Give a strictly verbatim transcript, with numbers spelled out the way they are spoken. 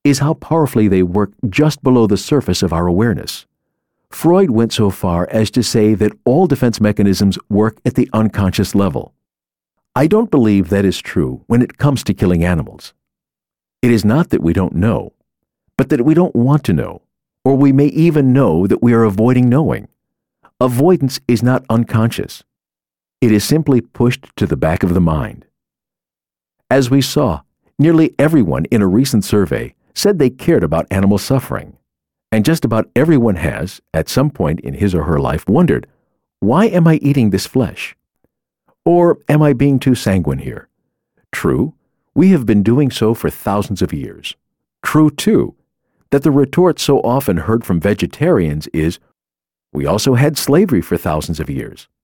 is how powerfully they work just below the surface of our awareness. Freud went so far as to say that all defense mechanisms work at the unconscious level. I don't believe that is true when it comes to killing animals. It is not that we don't know, but that we don't want to know, or we may even know that we are avoiding knowing. Avoidance is not unconscious. It is simply pushed to the back of the mind. As we saw, nearly everyone in a recent survey said they cared about animal suffering, and just about everyone has, at some point in his or her life, wondered, why am I eating this flesh? Or am I being too sanguine here? True, we have been doing so for thousands of years. True, too, that the retort so often heard from vegetarians is, we also had slavery for thousands of years.